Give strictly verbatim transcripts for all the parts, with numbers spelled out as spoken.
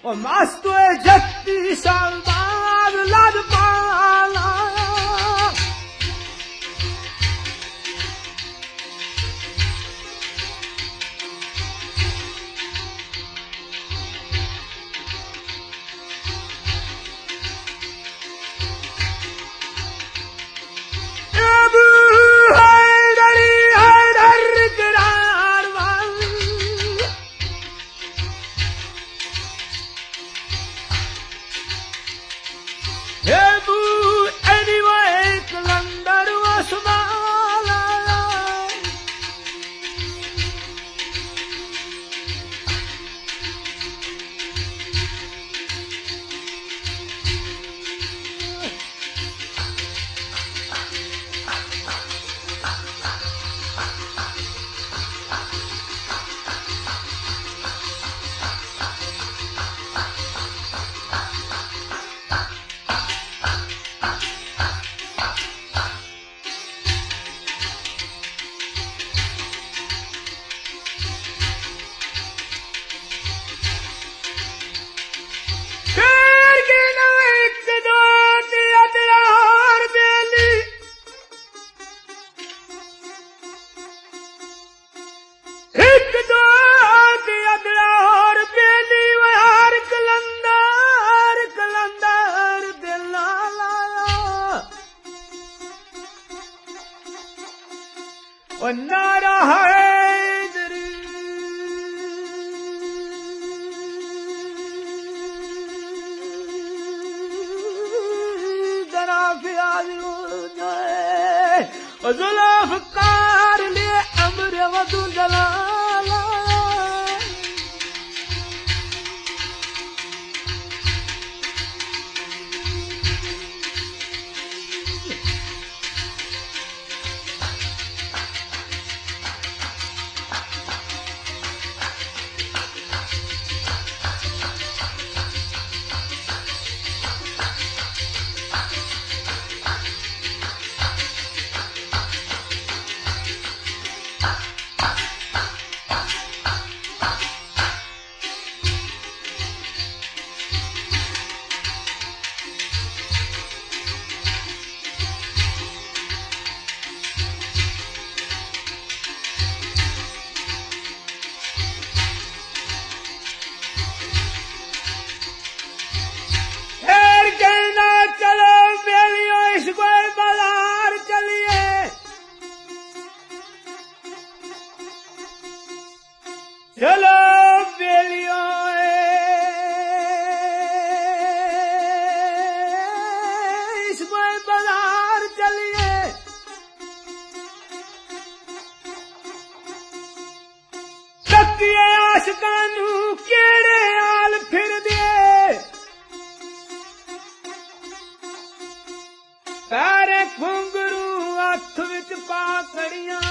ओ मस्त जत्ती सरदार लजपाला नारा हैदरी दरा फियाज जुल्फकार लिए अमर वधु जलाला चलो बेलियों इसमें बाजार चलिए तकिए आशकानू केड़े आल फिर दिए पैरे घुंगरू हथ विच पाकड़ियां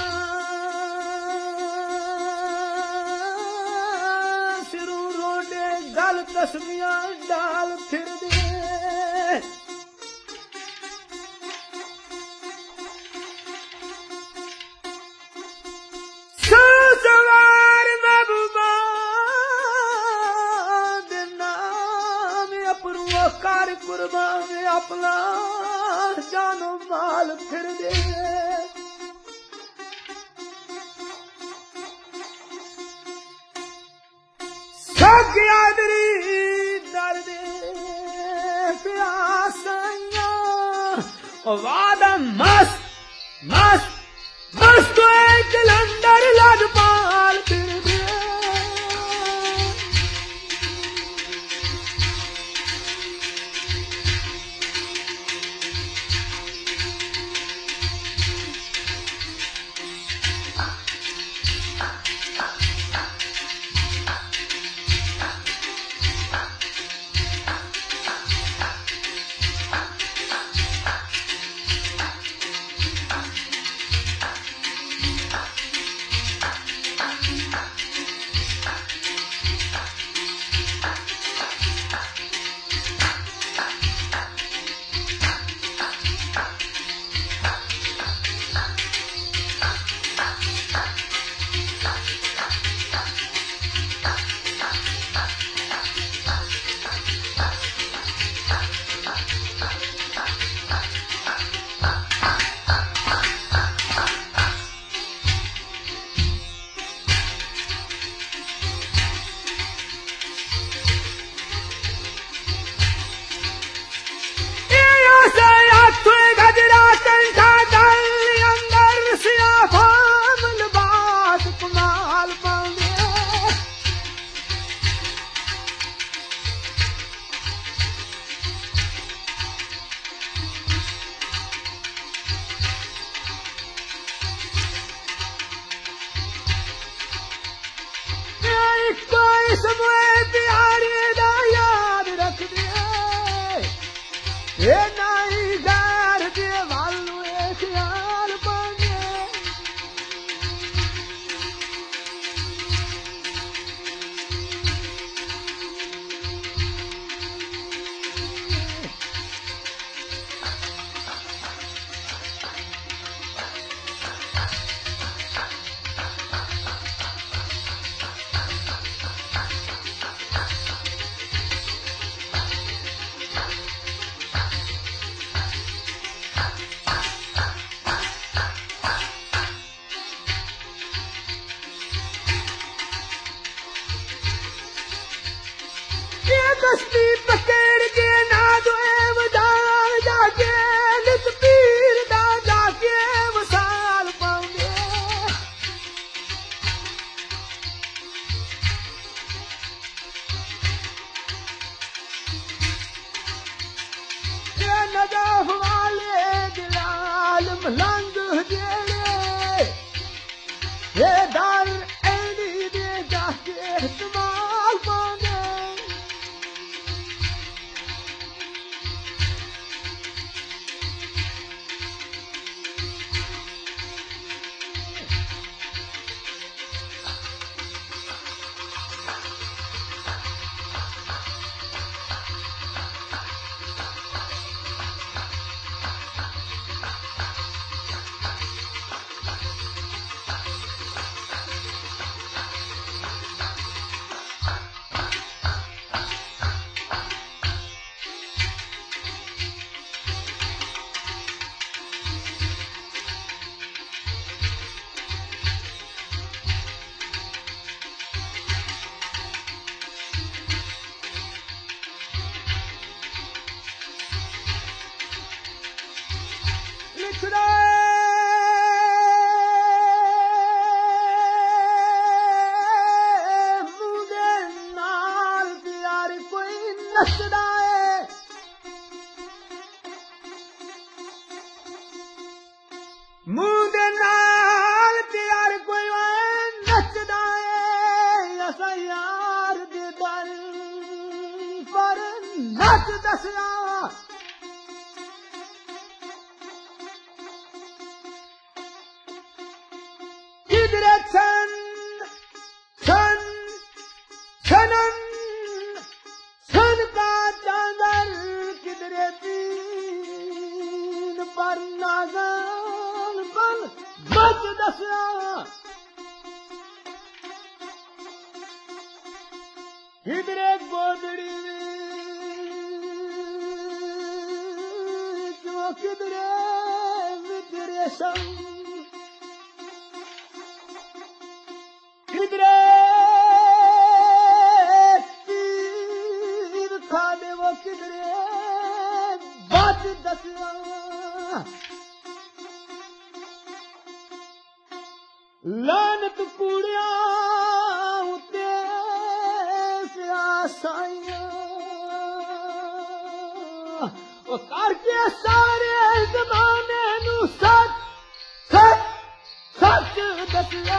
तस्मियां डाल फिर दे सवार महबूबा दे नाम अपरू कार कुर्बान अपना जानो माल फिर दे यादरी दर्द प्यासाइया वादा मस्त मस्त मस्त एक लंदर लजपाल फिर दे मोए प्यारे दा याद रख दे ए नाई गार दे वालू ए ख्याल पाने दस्ती पकड़ के ना दो वदाल जाके नित पीर दा जाके वसाल पाऊंगे ये नजफ वाले दिलाल मलंग जेड़े ये दार ऐनी दे जाके इस्तेमाल पाऊंगे मुंह दे नाल प्यार कोई नचदा है असा यार दे दर पर नच दसया किधरे छन छन छनन छन का चांदर किधरे तीन पर नागन बन बच दसया किधरे गोदड़ी जो किधरे विधरे संग किधरे तीर खा दे वो किधरे बात दसया लानत कूड़िया उते साइया वो करके सारे जमाने नू सच सच सच दसया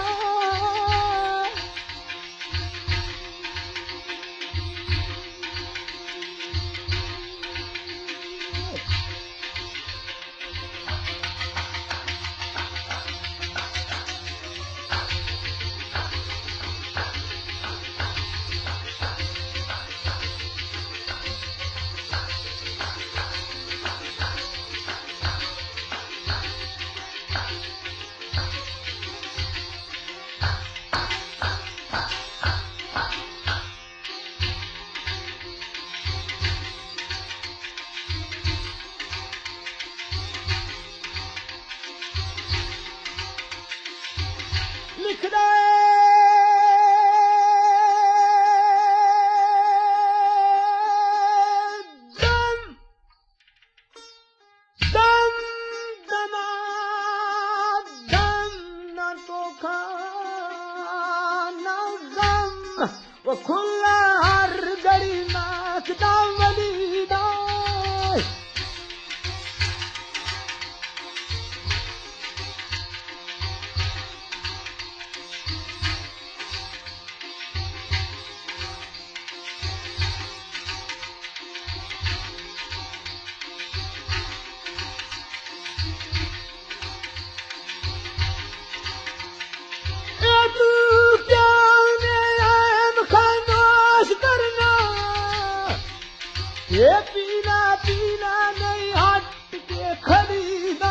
लिख दे दम दम दमा दम न तो खाना गम वो खुला हर गड़ी नाचदा वलीदा ये पीना पीना नहीं हट के खरीदा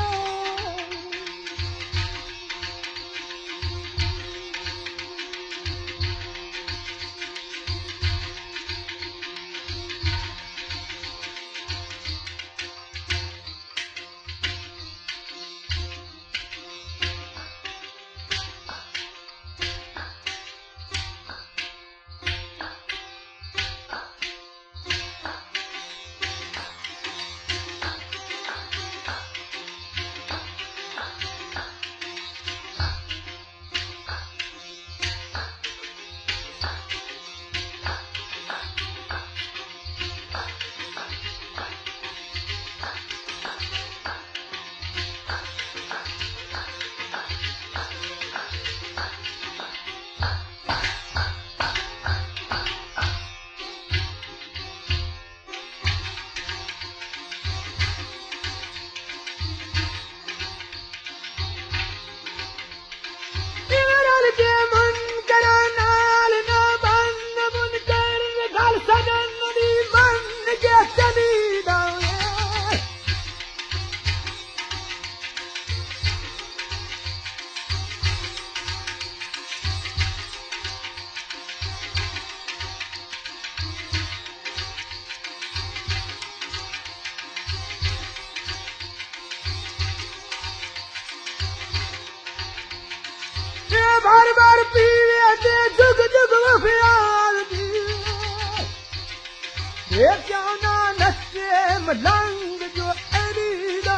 बार बार पीवे दे जुग जुग वफियाल पीवे ये क्या ना नशे मलंग जो एरीदा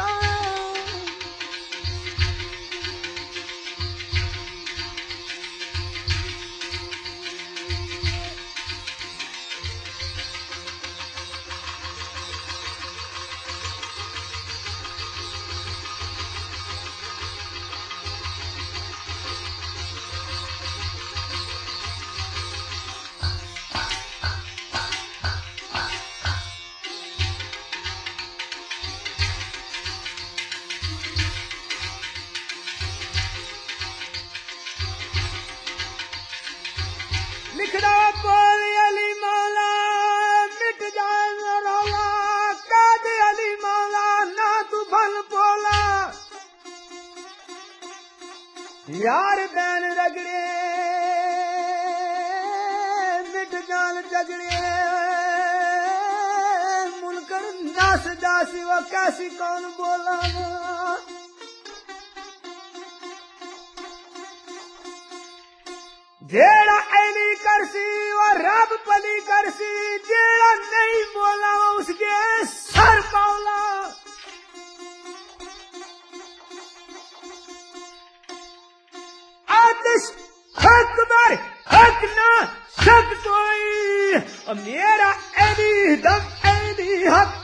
लिखदा बोल अली मौला मिट जाए रौला काद अली मौला ना तू भल बोला यार बैन रगड़े मिट जान झगड़े मुनकर नास दासी वो कैसी कौन बोला जेड़ा ऐनी करसी और रब पली करसी जेड़ा नहीं बोला उसके सर पावला आतिश हक बार हक ना शक कोई मेरा ऐनी दम ऐनी हक